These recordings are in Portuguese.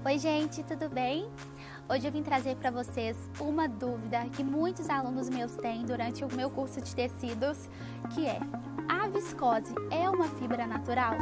Oi gente, tudo bem? Hoje eu vim trazer para vocês uma dúvida que muitos alunos meus têm durante o meu curso de tecidos, que é: a viscose é uma fibra natural?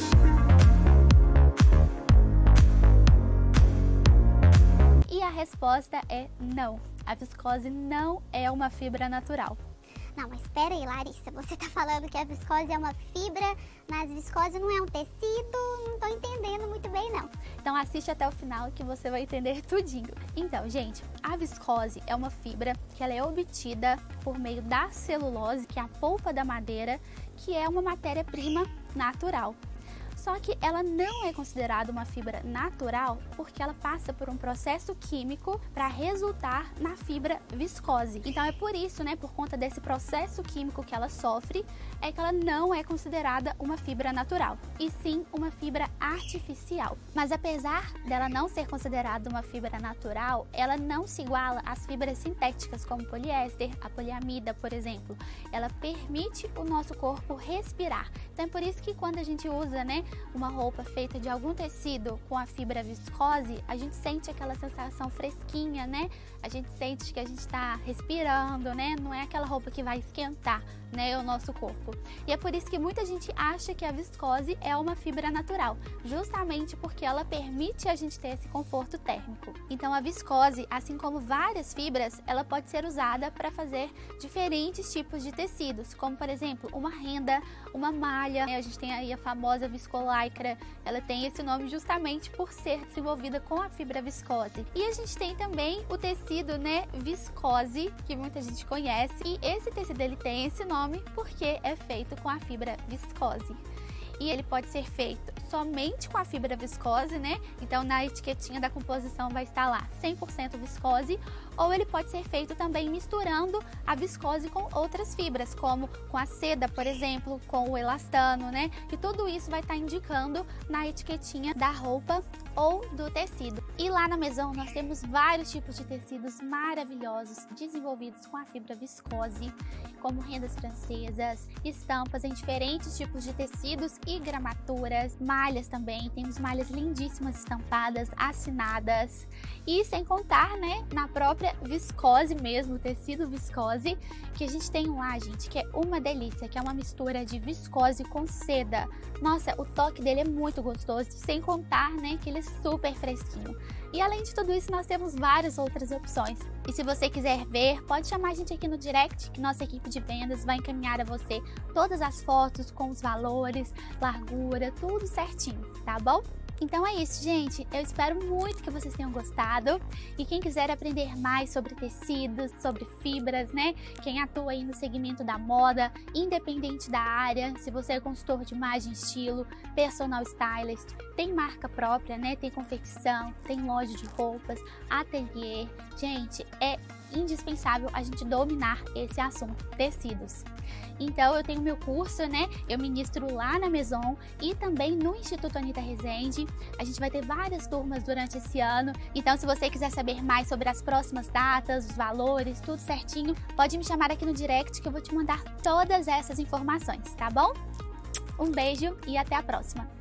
E a resposta é não, a viscose não é uma fibra natural. Não, mas espera aí, Larissa, você tá falando que a viscose é uma fibra, mas viscose não é um tecido? Não tô entendendo muito bem, não. Então assiste até o final que você vai entender tudinho. Então, gente, a viscose é uma fibra que ela é obtida por meio da celulose, que é a polpa da madeira, que é uma matéria-prima natural. Só que ela não é considerada uma fibra natural porque ela passa por um processo químico para resultar na fibra viscose. Então é por isso, por conta desse processo químico que ela sofre, é que ela não é considerada uma fibra natural, e sim uma fibra artificial. Mas apesar dela não ser considerada uma fibra natural, ela não se iguala às fibras sintéticas como o poliéster, a poliamida, por exemplo. Ela permite o nosso corpo respirar. Então é por isso que quando a gente usa, uma roupa feita de algum tecido com a fibra viscose, a gente sente aquela sensação fresquinha, A gente sente que a gente está respirando, Não é aquela roupa que vai esquentar, o nosso corpo. E é por isso que muita gente acha que a viscose é uma fibra natural, justamente porque ela permite a gente ter esse conforto térmico. Então a viscose, assim como várias fibras, ela pode ser usada para fazer diferentes tipos de tecidos, como por exemplo uma renda, uma malha. A gente tem aí a famosa viscolaicra, ela tem esse nome justamente por ser desenvolvida com a fibra viscose. E a gente tem também o tecido, viscose, que muita gente conhece, e esse tecido ele tem esse nome porque é feito com a fibra viscose. E ele pode ser feito somente com a fibra viscose, Então na etiquetinha da composição vai estar lá 100% viscose, ou ele pode ser feito também misturando a viscose com outras fibras, como com a seda, por exemplo, com o elastano, Que tudo isso vai estar indicando na etiquetinha da roupa ou do tecido. E lá na Maison nós temos vários tipos de tecidos maravilhosos desenvolvidos com a fibra viscose, como rendas francesas, estampas em diferentes tipos de tecidos e gramaturas, malhas também, temos malhas lindíssimas estampadas, assinadas, e sem contar, na própria viscose mesmo, o tecido viscose, que a gente tem lá, gente, que é uma delícia, que é uma mistura de viscose com seda. Nossa, o toque dele é muito gostoso, sem contar, que ele é super fresquinho. E além de tudo isso, nós temos várias outras opções. E se você quiser ver, pode chamar a gente aqui no direct, que nossa equipe de vendas vai encaminhar a você todas as fotos com os valores, largura, tudo certinho, tá bom? Então é isso, gente. Eu espero muito que vocês tenham gostado. E quem quiser aprender mais sobre tecidos, sobre fibras, Quem atua aí no segmento da moda, independente da área, se você é consultor de imagem e estilo, personal stylist, tem marca própria, Tem confecção, tem loja de roupas, ateliê. Gente, é indispensável a gente dominar esse assunto, tecidos. Então eu tenho meu curso, Eu ministro lá na Maison e também no Instituto Anitta Rezende. A gente vai ter várias turmas durante esse ano. Então se você quiser saber mais sobre as próximas datas, os valores, tudo certinho, pode me chamar aqui no direct que eu vou te mandar todas essas informações, tá bom? Um beijo e até a próxima!